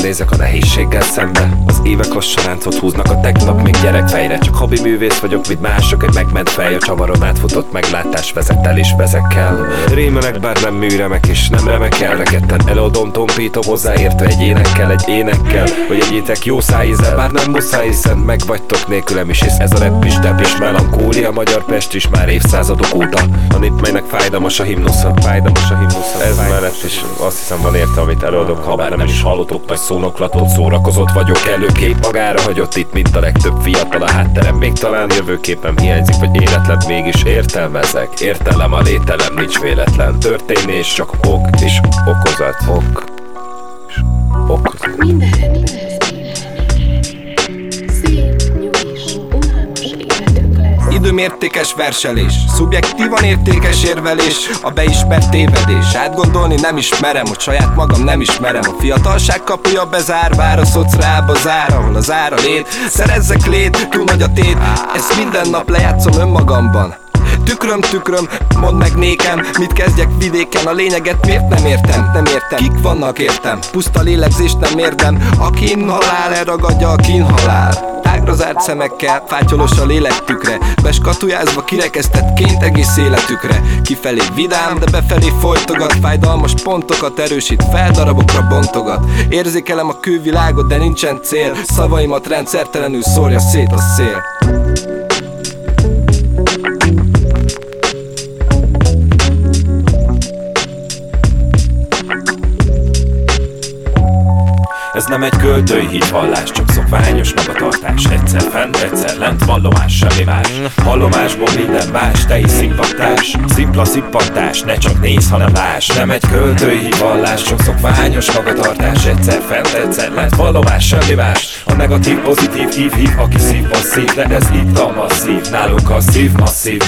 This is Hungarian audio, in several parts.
nézek a nehézséggel szembe. Az évek lassan láncot húznak a tegnap még gyerekfejre. Csak hobbi művész vagyok, mint mások, egy megment fej. A csavaron átfutott meglátás vezet el és vezekkel. Rémelek, bár nem műremek és nem remekel. Rekedten eladom, tompítom hozzáértve egy énekkel. Hogy egyétek jó szájízzel, bár nem muszáj, hiszen meg vagytok nélkülem is. Hisz ez a rap is, dep és melankólia. Magyar Pest is már évszázadok óta. A nép, melynek fájdalmas a himnusza. Ez mellett is azt hiszem van érte, amit előadok. Ha bár nem is hallottok nagy szónoklatot, szórakozott vagyok, előkép magára hagyott itt, mint a legtöbb fiatal. A hátterem még talán jövőképem hiányzik, vagy életlen mégis értelmezek. Értelem a lételem, nincs véletlen történés, csak ok és okozat. Minden szép, nyugis, unalmas életünk lesz. Időmértékes verselés, szubjektívan értékes érvelés, a beismert tévedés. Átgondolni nem ismerem, hogy saját magam nem ismerem. A fiatalság kapuja bezár, vár a szocrába zár, ahol az ára lét. Szerezzek lét, túl nagy a tét, ezt minden nap lejátszom önmagamban. Tükröm, mondd meg nékem, mit kezdjek vidéken, a lényeget miért nem értem? Kik vannak értem, puszta lélegzést nem érdem. A kínhalál elragadja a kínhalál. Tágra zárt szemekkel, fátyolos a lélektükre, beskatujázva kirekesztettként egész életükre. Kifelé vidám, de befelé folytogat, fájdalmas pontokat erősít fel, darabokra bontogat. Érzékelem a külvilágot, de nincsen cél, szavaimat rendszertelenül szórja szét a szél. Ez nem egy költői hitvallás, csak szokványos magatartás. Egyszer fent, egyszer lent, vallomás, semmi más. Hallomásból minden más, te is szimpatás. Szimpla szippantás, ne csak nézz, hanem láss. Nem egy költői hitvallás, csak szokványos magatartás. Egyszer fent, egyszer lent, vallomás, semmi más. A negatív, pozitív, hív, aki szív, passzív. De ez itt a masszív, nálunk a szív masszív.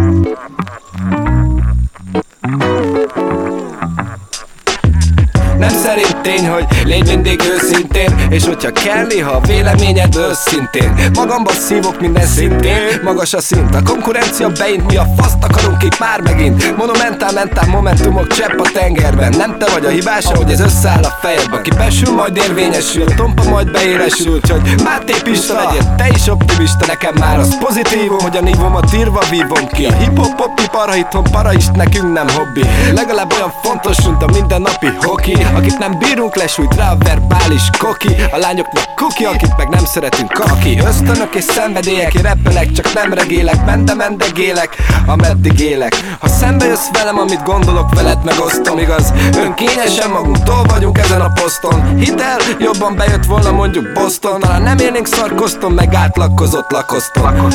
Nem szerint tény, hogy légy mindig őszintén, és hogyha kell néha a véleményed őszintén. Magamba szívok minden szintén, magas a szint. A konkurencia beint, mi a faszt akarunk itt már megint. Monumentál momentumok csepp a tengerben. Nem te vagy a hibás, ahogy ez összeáll a fejedben. Aki besül, majd érvényesül, a tompa majd beélesül. Úgyhogy Máté Pista legyél, te is optimista. Nekem már az pozitívum, hogy a nívomat írva vívom ki. A hip-hop ipara itthon para is, nekünk nem hobbi. Legalább olyan fontos, mint a mindennapi hoki. Akit nem bírunk, lesújt rá a verbális koki. A lányoknak kuki, akit meg nem szeretünk kaki. Ösztönök és szenvedélyek, én rappelek, csak nem regélek. Mendegélek, ameddig élek. Ha szembe jössz velem, amit gondolok, veled megosztom. Igaz, önkényesen magunktól vagyunk ezen a poszton. Hidd el, jobban bejött volna mondjuk Boston. Talán nem élnénk szarkozton, meg átlakkozott lakozton.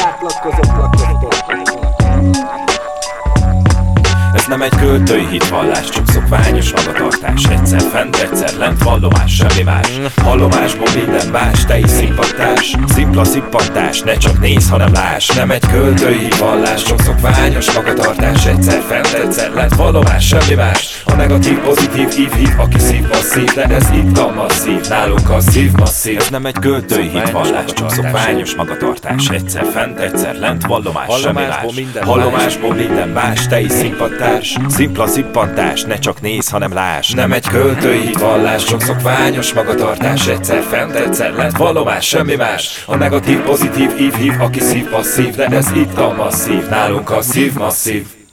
Ez nem egy költői hitvallás, csak szokványos magatartás. Egyszer fent, egyszer lent, vallomás, semmi más. Hallomásból minden más, te is szimpatás. Szimpla szippantás, ne csak nézz, hanem láss. Nem egy költői hitvallás, csak szokványos magatartás. Egyszer fent, egyszer lent, vallomás, semmi más. A negatív, pozitív, hív, aki szív, passzív. De ez itt a masszív, nálunk a szív masszív. Ez nem egy költői hitvallás, csak szokványos magatartás. Egyszer fent, egyszer lent, vallomás, semmi más. Hallomásból minden más, te is szimpatás. Szimpla szippantás, ne csak nézz, hanem láss. Nem egy költői hitvallás, csak szokványos magatartás. Egyszer fent, egyszer lent, vallomás, semmi más. A negatív, pozitív, hív, aki szív, passzív. De ez itt a masszív, nálunk a szív masszív.